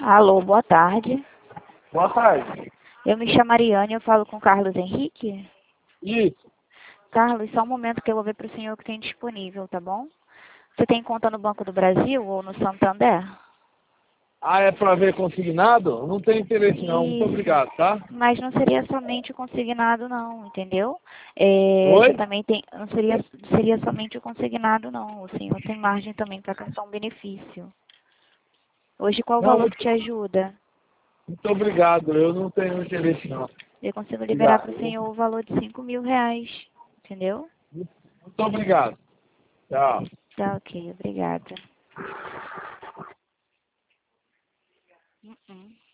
Alô, boa tarde. Boa tarde. Eu me chamo Ariane, eu falo com o Carlos Henrique. Isso. Carlos, só um momento que eu vou ver para o senhor o que tem disponível, tá bom? Você tem conta no Banco do Brasil ou no Santander? Ah, é para ver consignado? Não tem interesse não. Muito Isso. obrigado, tá? Mas não seria somente o consignado não, entendeu? Você Oi? também tem, não seria somente o consignado não, o senhor tem margem também para gastar um benefício. Hoje qual o Não, valor que te ajuda? muito obrigado. Eu não tenho interesse não. Eu consigo liberar para o Obrigado. senhor o valor de R$ 5.000, entendeu? Muito obrigado. Tchau. Tá ok, obrigada.